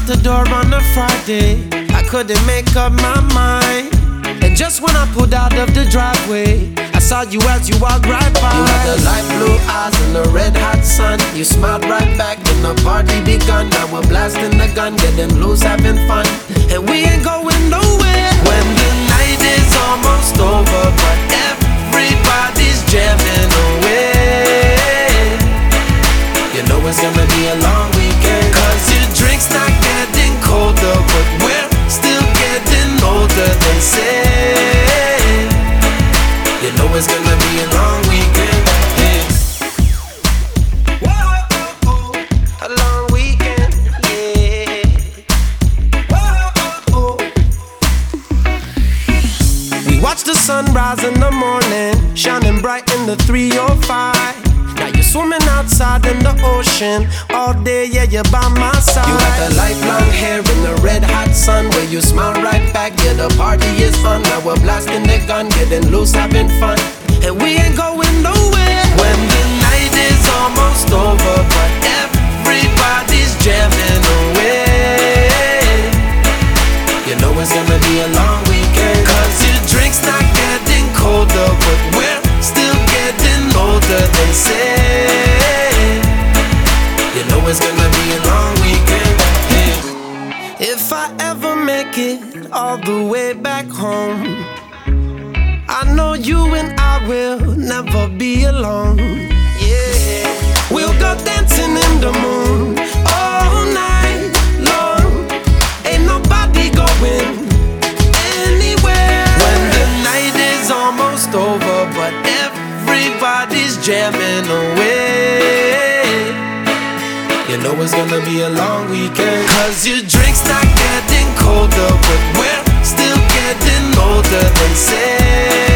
the door on a Friday. I couldn't make up my mind. And just when I pulled out of the driveway, I saw you as you walked right by. You had the light blue eyes and the red hot sun. You smiled right back, then the party begun. Now we're blasting the gun, getting loose, having fun. And we ain't going nowhere. When the night is almost over, but everybody's jamming away. You know it's gonna be a long weekend, 'cause your drink's not getting colder, but we're still getting older, they say. You know it's gonna be a long weekend, yeah. Whoa, a long weekend, yeah. Whoa. We watch the sun rise in the morning, shining bright in the 305. Now you're swimming outside in the ocean all day, yeah, you're by my side. You got the light blonde hair in the red hot sun, where you smile right back, yeah, the party is on. Now we're blasting the gun, getting loose, having fun. And we ain't going nowhere. When the night is almost over, but everybody's jamming away. You know it's gonna be a long weekend, 'cause your drink's not getting colder, but we're still getting older, they say. You know it's gonna be a long weekend, yeah. If I ever make it all the way back home, I know you and I will never be alone, yeah. We'll go dancing in the moon all night long. Ain't nobody going anywhere. When the night is almost over, but everybody's jamming away. You know it's gonna be a long weekend, 'cause your drink's not getting colder, but we're still getting older, they say.